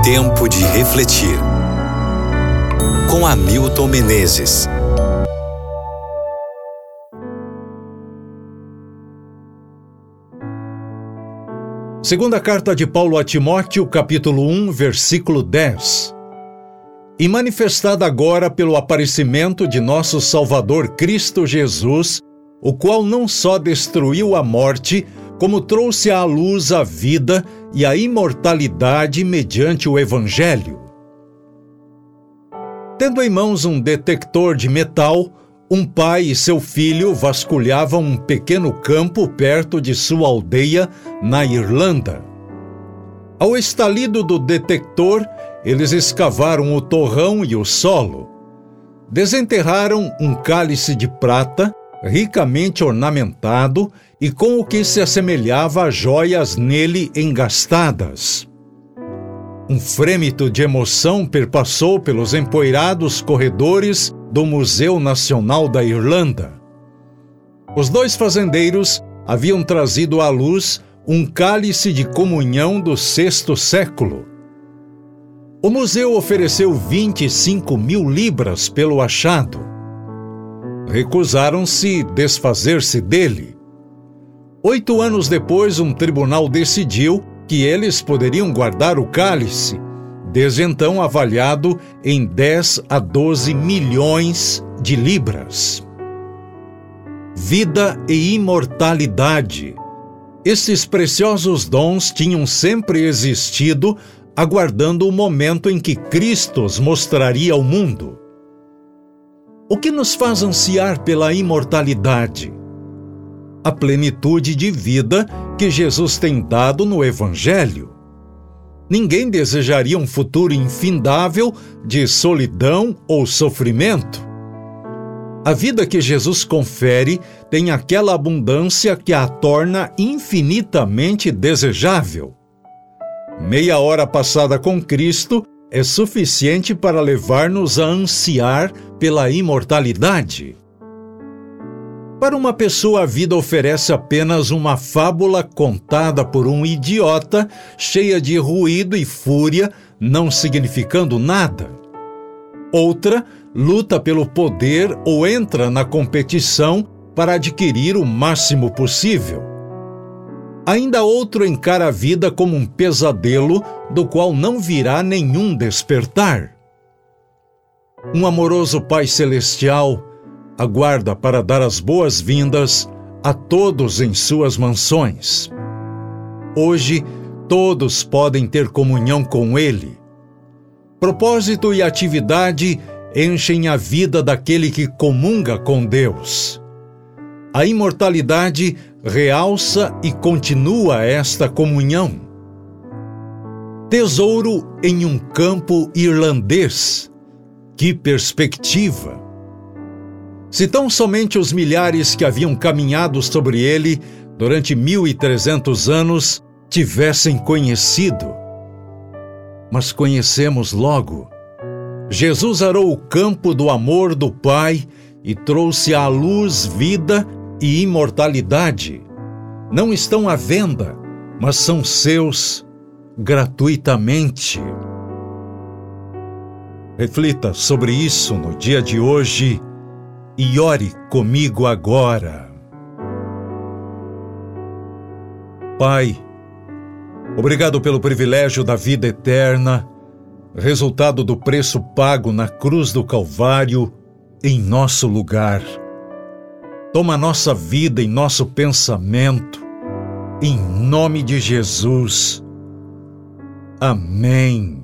Tempo de refletir. Com Hamilton Menezes. Segunda carta de Paulo a Timóteo, capítulo 1, versículo 10. E manifestada agora pelo aparecimento de nosso Salvador Cristo Jesus, o qual não só destruiu a morte, como trouxe à luz a vida e a imortalidade mediante o Evangelho. Tendo em mãos um detector de metal, um pai e seu filho vasculhavam um pequeno campo perto de sua aldeia, na Irlanda. Ao estalido do detector, eles escavaram o torrão e o solo. Desenterraram um cálice de prata, ricamente ornamentado e com o que se assemelhava a joias nele engastadas. Um frêmito de emoção perpassou pelos empoeirados corredores do Museu Nacional da Irlanda. Os dois fazendeiros haviam trazido à luz um cálice de comunhão do VI século. O museu ofereceu 25.000 libras pelo achado. Recusaram-se desfazer-se dele. 8 anos depois, um tribunal decidiu que eles poderiam guardar o cálice, desde então avaliado em 10 a 12 milhões de libras. Vida e imortalidade. Estes preciosos dons tinham sempre existido, aguardando o momento em que Cristo os mostraria ao mundo. O que nos faz ansiar pela imortalidade? A plenitude de vida que Jesus tem dado no Evangelho. Ninguém desejaria um futuro infindável de solidão ou sofrimento. A vida que Jesus confere tem aquela abundância que a torna infinitamente desejável. Meia hora passada com Cristo é suficiente para levar-nos a ansiar pela imortalidade. Para uma pessoa, a vida oferece apenas uma fábula contada por um idiota, cheia de ruído e fúria, não significando nada. Outra luta pelo poder ou entra na competição para adquirir o máximo possível. Ainda outro encara a vida como um pesadelo do qual não virá nenhum despertar. Um amoroso Pai Celestial aguarda para dar as boas-vindas a todos em suas mansões. Hoje, todos podem ter comunhão com Ele. Propósito e atividade enchem a vida daquele que comunga com Deus. A imortalidade realça e continua esta comunhão. Tesouro em um campo irlandês. Que perspectiva! Se tão somente os milhares que haviam caminhado sobre ele durante 1.300 anos tivessem conhecido. Mas conhecemos logo. Jesus arou o campo do amor do Pai e trouxe à luz vida e imortalidade. Não estão à venda, mas são seus gratuitamente. Reflita sobre isso no dia de hoje e ore comigo agora. Pai, obrigado pelo privilégio da vida eterna, resultado do preço pago na cruz do Calvário em nosso lugar. Toma nossa vida em nosso pensamento, em nome de Jesus. Amém.